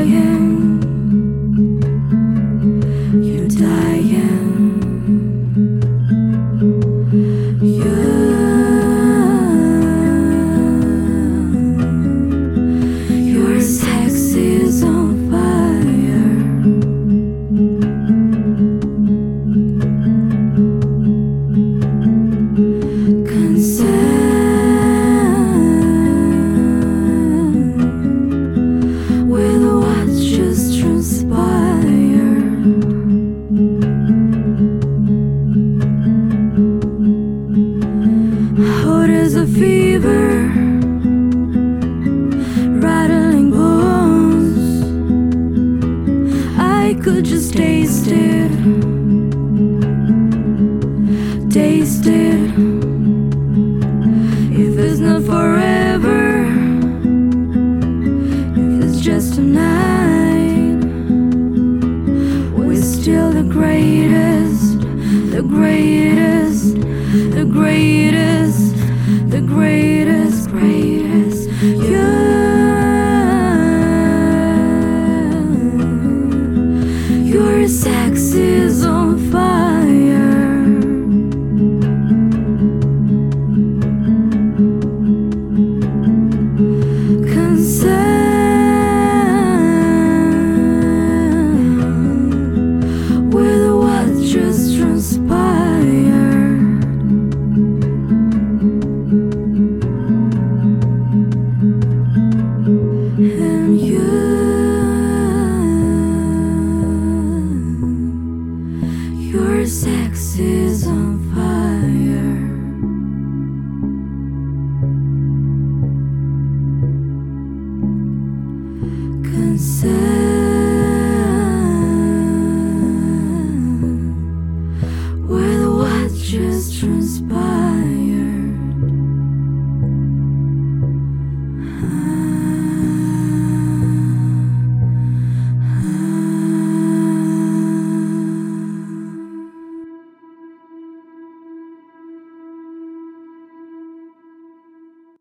dying, you're dying. Your sex is on fire. Concerned with what just transpired. Hot as a fever, rattling bones. I could just taste it, taste it. If it's not forever, if it's just tonight, we're still the greatest, the greatest, the greatest, the greatest, greatest. Your sex is on fire. Concerned with what just transpired. And your sex is on fire. Concerned